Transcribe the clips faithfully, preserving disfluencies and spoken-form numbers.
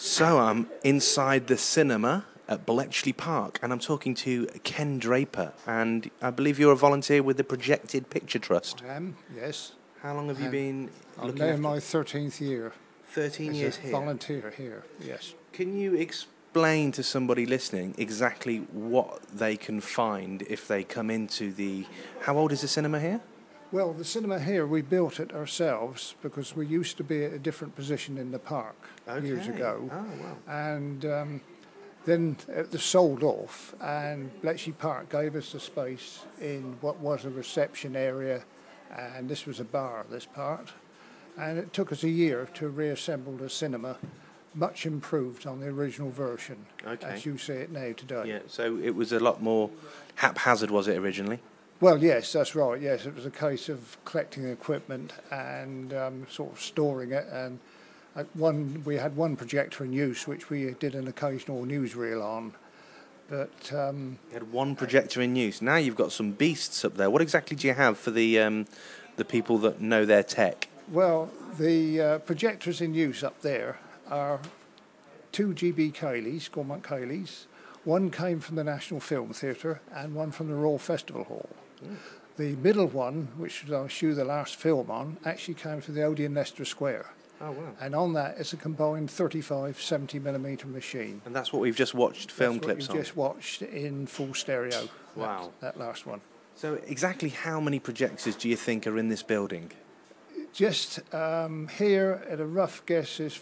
So I'm inside the cinema at Bletchley Park, and I'm talking to Ken Draper, and I believe you're a volunteer with the Projected Picture Trust. I am, yes. How long have you And been I'm looking now in after? my thirteenth year thirteen as years a here. volunteer here, yes. Can you explain to somebody listening exactly what they can find if they come into the... How old is the cinema here? Well, the cinema here, we built it ourselves because we used to be at a different position in the park Okay. years ago. Oh, wow. And um, then it was sold off, and Bletchley Park gave us the space in what was a reception area, and this was a bar, this part. And it took us a year to reassemble the cinema, much improved on the original version, Okay. as you see it now today. Yeah, so it was a lot more haphazard, was it, originally? Well, yes, that's right. Yes, it was a case of collecting equipment and um, sort of storing it. And uh, one, we had one projector in use, which we did an occasional newsreel on. But um, You had one projector in use. Now you've got some beasts up there. What exactly do you have for the um, the people that know their tech? well, the uh, projectors in use up there are two G B Cayleys, Gormont Cayleys. One came from the National Film Theatre and one from the Royal Festival Hall. Mm. The middle one, which I'll show the last film on, actually came from the Odeon Leicester Square. Oh, wow. And on that is a combined thirty-five seventy millimetre machine. And that's what we've just watched film That's clips what on? you just watched in full stereo. Wow. That, that last one. So exactly how many projectors do you think are in this building? Just um, here, at a rough guess, is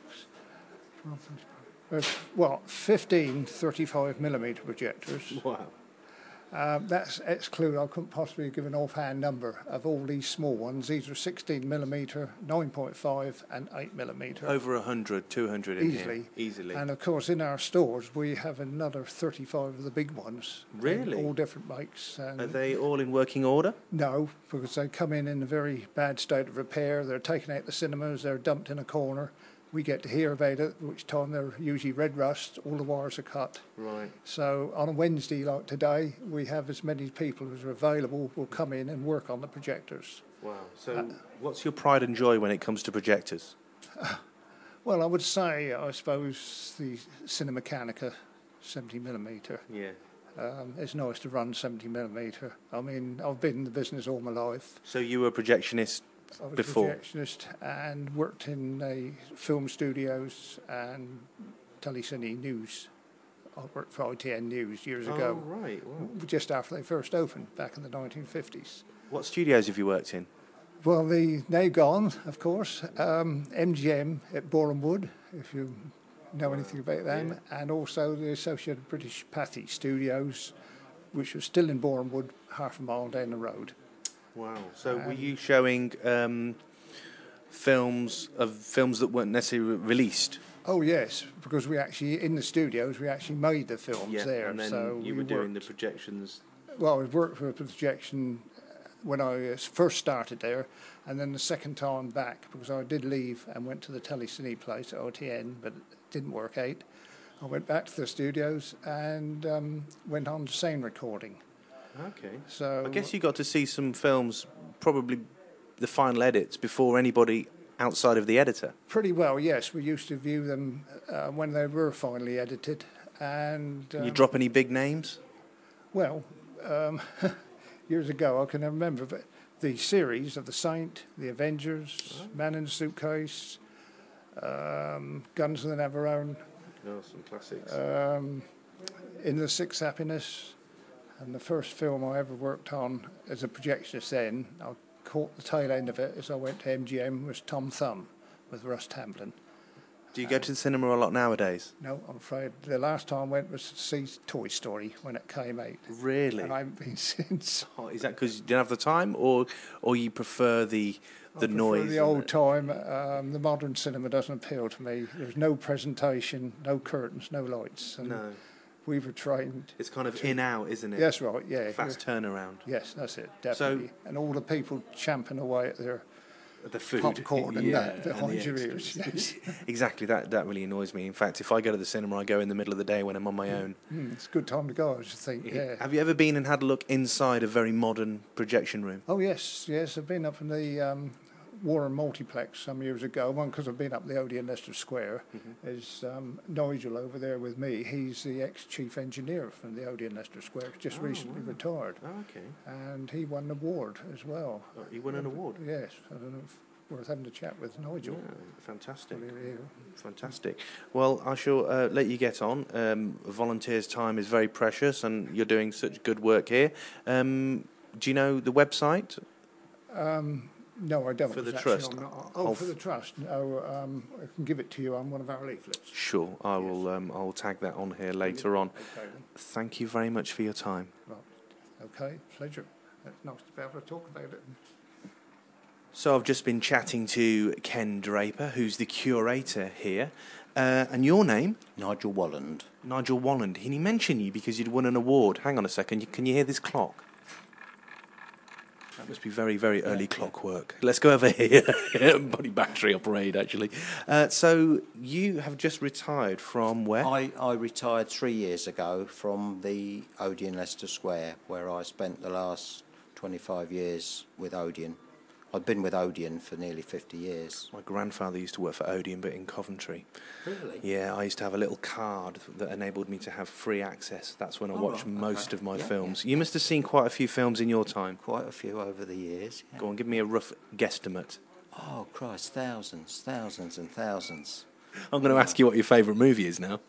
uh, well, fifteen thirty-five millimetre projectors. Wow. Um, that's excluded. I couldn't possibly give an offhand number of all these small ones. These are sixteen millimetre, nine point five, and eight millimetre. Over one hundred, two hundred in Easily. here. Easily. And of course, in our stores, we have another thirty-five of the big ones. Really? All different makes. And Are they all in working order? no, because they come in in a very bad state of repair. They're taken out the cinemas. They're dumped in a corner. We get to hear about it, which time they're usually red rust. All the wires are cut. Right. So on a Wednesday like today, we have as many people as are available will come in and work on the projectors. Wow. So Uh, what's your pride and joy when it comes to projectors? Well, I would say, I suppose, the Cinemechanica seventy millimetre. Yeah. Um, it's nice to run seventy millimetre. I mean, I've been in the business all my life. So you were a projectionist I was before? a projectionist and worked in uh, film studios and Telecine News. I worked for I T N News years Oh, ago, right. Wow. just after they first opened, back in the nineteen fifties. What studios have you worked in? Well, the now gone, of course, um, M G M at Boreham Wood, if you know anything about them, Yeah. and also the Associated British Pathy Studios, which was still in Boreham Wood, half a mile down the road. Wow. So were Um, you showing um, films of films that weren't necessarily released? Oh yes, because we actually in the studios we actually made the films there. And then so you we were doing the worked- projections. Well, I worked for a projection when I uh, first started there, and then the second time back because I did leave and went to the Telecine place at O T N, but it didn't work out. I went back to the studios and um, went on to sound recording. Okay. So I guess you got to see some films, probably the final edits, before anybody outside of the editor. pretty well, yes. We used to view them uh, when they were finally edited, and Can um, you drop any big names? well, um, years ago I can remember but the series of The Saint, The Avengers, Oh. Man in the Suitcase, um, Guns of the Navarone, No, some classics. um, In the Sixth Happiness, and the first film I ever worked on as a projectionist then, I caught the tail end of it as I went to M G M, was Tom Thumb with Russ Tamblyn. Do you go to the cinema a lot nowadays? No, I'm afraid the last time I went was to see Toy Story when it came out. Really? And I haven't been since. Oh, is that because you didn't have the time, or or you prefer the the I prefer noise? the and old time. Um, the modern cinema doesn't appeal to me. There's no presentation, no curtains, no lights. And No, we were trained. it's kind of in out, isn't it? Yes, right. Yeah. Fast turnaround. Yes, that's it. Definitely. and all the people champing away at their The food, popcorn and yeah, that and behind the your extras. ears. Yes. Exactly. That that really annoys me. In fact, if I go to the cinema, I go in the middle of the day when I'm on my own. Mm, it's a good time to go, I should think. Yeah. Have you ever been and had a look inside a very modern projection room? Oh yes, yes. I've been up in the um, Warren Multiplex some years ago, one because I've been up the Odeon Leicester Square, Mm-hmm. is um, Nigel over there with me. He's the ex-chief engineer from the Odeon Leicester Square, just Oh, recently wow. retired. Oh, okay. And he won an award as well. Oh, you won an award? Yes, I don't know if worth having a chat with Nigel. Yeah, fantastic. Well, yeah. Fantastic. Well, I shall uh, let you get on. Um, volunteers' time is very precious, and you're doing such good work here. Um, do you know the website? Um, no, I don't. For the It's actually trust? on- oh, Oh, for the trust. No, um, I can give it to you on one of our leaflets. Sure, I will. Um, I'll tag that on here later on. Okay, then. Thank you very much for your time. Right. Okay, pleasure. It's nice to be able to talk about it. So I've just been chatting to Ken Draper, who's the curator here, uh, and your name, Nigel Walland. Nigel Walland. He mentioned you because you'd won an award. Hang on a second. Can you hear this clock? That must be very, very early clockwork. Let's go over here. Body battery operated, actually. Uh, so you have just retired from where? I, I retired three years ago from the Odeon Leicester Square, where I spent the last twenty-five years with Odeon. I've been with Odeon for nearly fifty years. My grandfather used to work for Odeon, but in Coventry. Really? Yeah, I used to have a little card that enabled me to have free access. That's when I Oh, watched right, most okay. of my Yeah, films. yeah. You must have seen quite a few films in your time. Quite a few over the years. Yeah. Go on, give me a rough guesstimate. Oh, Christ, thousands, thousands and thousands. I'm going to ask you what your favourite movie is now.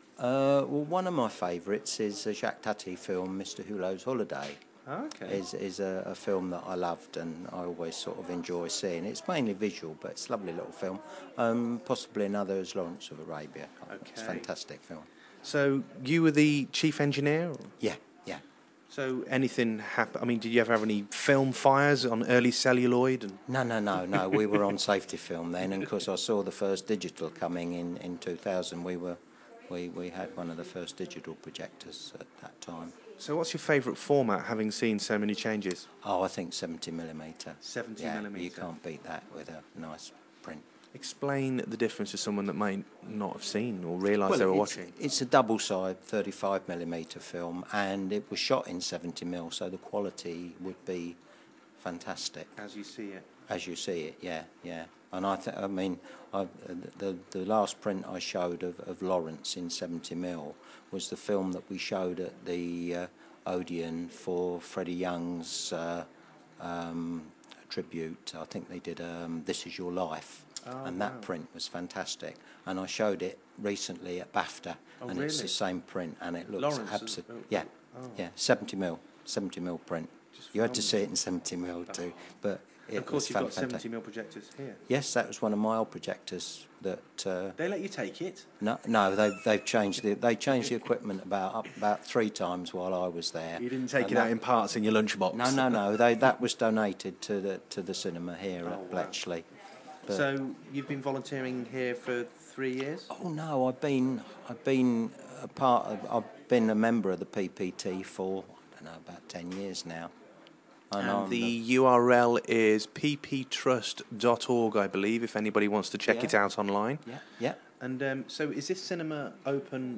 Uh, well, one of my favourites is a Jacques Tati film, Mister Hulot's Holiday. Okay. Is is a, a film that I loved and I always sort of enjoy seeing. It's mainly visual, but it's a lovely little film. Um, possibly another is Lawrence of Arabia. It's a Okay. fantastic film. So you were the chief engineer? or- Yeah, yeah. So anything happen? I mean, did you ever have any film fires on early celluloid? And No, no, no, no. We were on safety film then, and of course I saw the first digital coming in in two thousand. We were, we we had one of the first digital projectors at that time. so what's your favourite format, having seen so many changes? Oh, I think seventy millimetre. seventy yeah, millimetre. You can't beat that with a nice print. Explain the difference to someone that may not have seen or realise they were it's, watching. It's a double-side thirty-five millimetre film, and it was shot in seventy mil, so the quality would be fantastic As you see it. as you see it. Yeah, yeah. And I, th- I mean, I, the the last print I showed of, of Lawrence in seventy mil was the film that we showed at the uh, Odeon for Freddie Young's uh, um, tribute. I think they did um, This Is Your Life. Oh, And that wow. print was fantastic. And I showed it recently at BAFTA, Oh, and it's really? the same print, and it looks Lawrence is- absolutely oh, yeah, oh. yeah, seventy mil, seventy mil print. Just You had to see phenomenal. it in seventy mil too, but it Of course, was you've got fantastic. seventy mil projectors here. Yes, that was one of my old projectors. That uh, They let you take it. no, no, they've they've changed the they changed the equipment about up, about three times while I was there. You didn't take And it out that- in parts in your lunchbox. No, no, no. They that was donated to the to the cinema here Oh, wow. at Bletchley. But- So you've been volunteering here for three years? Oh no, I've been I've been a part of I've been a member of the P P T for I don't know about ten years now. And I'm the U R L is p p trust dot org, I believe, if anybody wants to check Yeah. it out online. yeah yeah. And um, so is this cinema open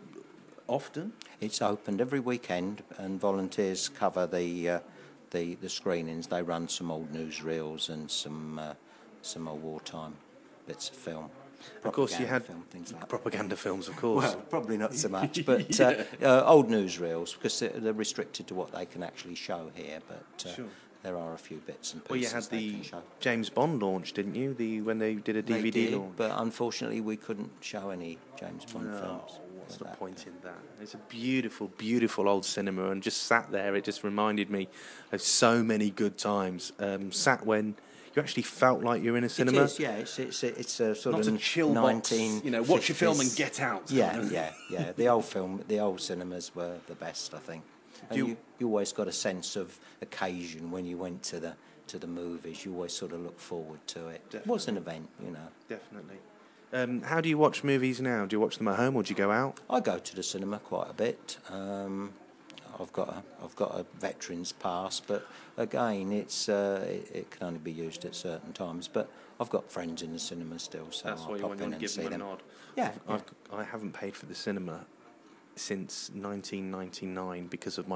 often? It's opened every weekend, and volunteers cover the uh, the the screenings. They run some old newsreels and some uh, some old wartime bits of film. Of course, you Propaganda had film, things like that. propaganda films, of course. Well, probably not so much, but uh, uh, old newsreels, because they're, they're restricted to what they can actually show here. But uh, Sure. there are a few bits and pieces Well, you had they the can show. James Bond launch, didn't you? The when they did a D V D They did, launch. but unfortunately we couldn't show any James Bond No, films. what's with the that. point in that? It's a beautiful, beautiful old cinema, and just sat there, it just reminded me of so many good times. Um, sat when you actually felt like you're in a cinema. It is, yeah. It's it's it's a sort Not of a chill box, you know, watch your film and get out. Yeah, yeah, yeah. The old film, the old cinemas were the best, I think. And you- you, you always got a sense of occasion when you went to the to the movies. You always sort of look forward to it. It was an event, you know. Definitely. Um, how do you watch movies now? Do you watch them at home or do you go out? I go to the cinema quite a bit. Um, I've got a, I've got a veterans pass, but again, it's uh, it, it can only be used at certain times. But I've got friends in the cinema still, so That's I'll why you pop want in to and give see them a them. nod. Yeah, I've, I haven't paid for the cinema since nineteen ninety-nine because of my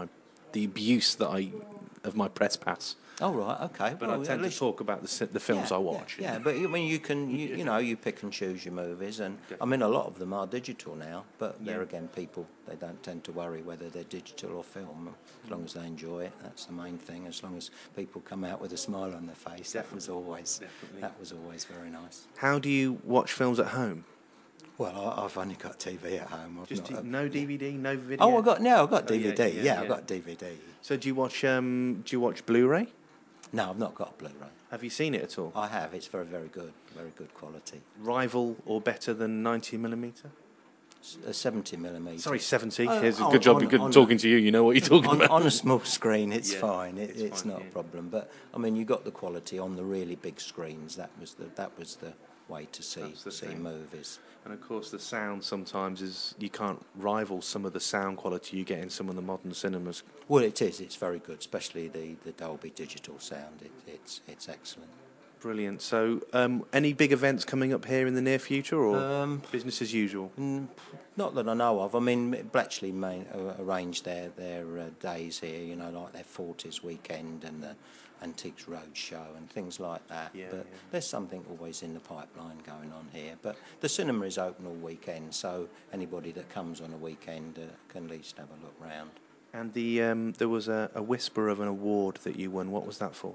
the abuse that I of my press pass. Oh right, okay. But well, I tend at to least- talk about the si- the films yeah, I watch. Yeah, yeah, but I mean, you can, you, you know, you pick and choose your movies, and I mean, a lot of them are digital now. But there Yeah. again, people they don't tend to worry whether they're digital or film, as long as they enjoy it. That's the main thing. As long as people come out with a smile on their face, that was always Definitely. that was always very nice. How do you watch films at home? Well, I, I've only got T V at home. I've Just not, t- no D V D, no video. Oh, I got no, I've got Oh, D V D. yeah, Yeah, yeah, I've yeah. got D V D. So do you watch um do you watch Blu-ray? No, I've not got a Blu-ray. Have you seen it at all? I have. It's very, very good. Very good quality. Rival or better than ninety millimeter? S- A seventy millimeter. Sorry, seventy. Oh, Here's a on- good job. on- Good on- talking to you. You know what you're talking on, about. on a small screen, it's Yeah, fine. It, it's it's fine, not yeah. a problem. But I mean, you got the quality on the really big screens. That was the that was the way to see That's the see thing. movies. And of course, the sound sometimes is you can't rival some of the sound quality you get in some of the modern cinemas. Well, it is. It's very good, especially the, the Dolby digital sound. It, it's it's excellent. Brilliant. So, um, any big events coming up here in the near future, or Um, business as usual? Mm, Not that I know of. I mean, Bletchley main, uh, arranged their their uh, days here. You know, like their forties weekend and the Antiques Roadshow and things like that. Yeah, but yeah. there's something always in the pipeline going on here. But the cinema is open all weekend, so anybody that comes on a weekend uh, can at least have a look round. And the um, there was a, a whisper of an award that you won. What was that for?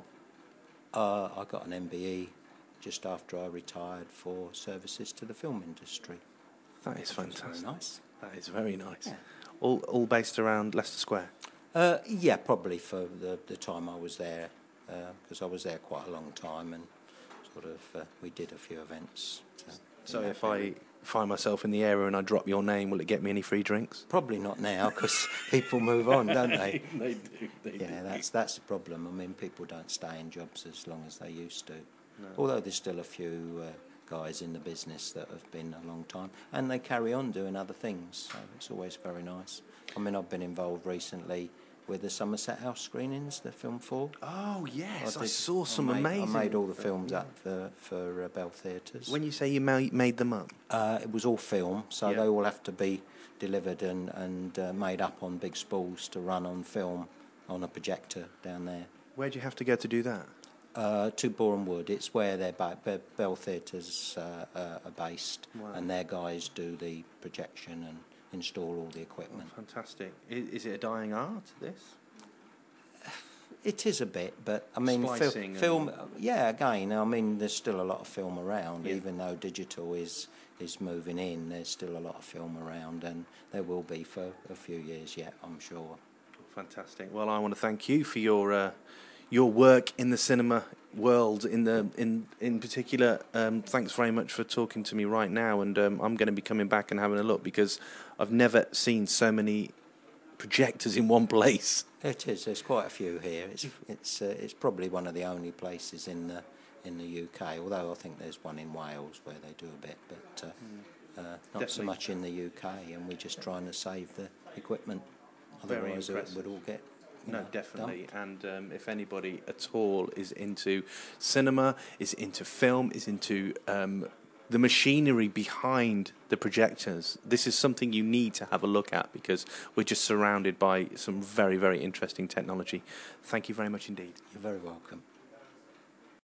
Uh, I got an M B E just after I retired for services to the film industry. That is Which was fantastic. Very nice. That is very nice. Yeah. All all based around Leicester Square. Uh, yeah, probably for the, the time I was there, because I was there quite a long time, and sort of uh, we did a few events. uh, So in that if I area. find myself in the area and I drop your name, will it get me any free drinks? Probably not now, because people move on, don't they? they do. They Yeah, that's that's the problem. I mean, people don't stay in jobs as long as they used to. Although there's still a few uh, guys in the business that have been a long time, and they carry on doing other things. So it's always very nice. I mean, I've been involved recently with the Somerset House screenings, the Film Four. Oh yes, I, did- saw some I made, amazing. I made all the films up for for uh, Bell Theatres. When you say you ma- made them up, Uh, it was all film, so Yeah. they all have to be delivered and, and uh, made up on big spools to run on film on a projector down there. where do you have to go to do that? Uh, to Boreham Wood, it's where their ba- Be- Bell Theatres uh, uh, are based, Wow. and their guys do the projection and install all the equipment. Fantastic. Is, is it a dying art? This? It is a bit, but I mean, fil- Splicing and- film. Yeah, again, I mean, there's still a lot of film around, Yeah. even though digital is is moving in. There's still a lot of film around, and there will be for a few years yet, I'm sure. Fantastic. Well, I want to thank you for your uh, your work in the cinema world. In the in in particular, um, thanks very much for talking to me right now. And um, I'm going to be coming back and having a look because I've never seen so many projectors in one place. It is. There's quite a few here. It's it's uh, it's probably one of the only places in the in the U K. Although I think there's one in Wales where they do a bit, but uh, uh, not so Definitely. much in the U K. And we're just trying to save the equipment. Very Otherwise, it impressive. would all get. you No, know, definitely. dumped. And um, if anybody at all is into cinema, is into film, is into um, the machinery behind the projectors, this is something you need to have a look at because we're just surrounded by some very, very interesting technology. Thank you very much indeed. You're very welcome.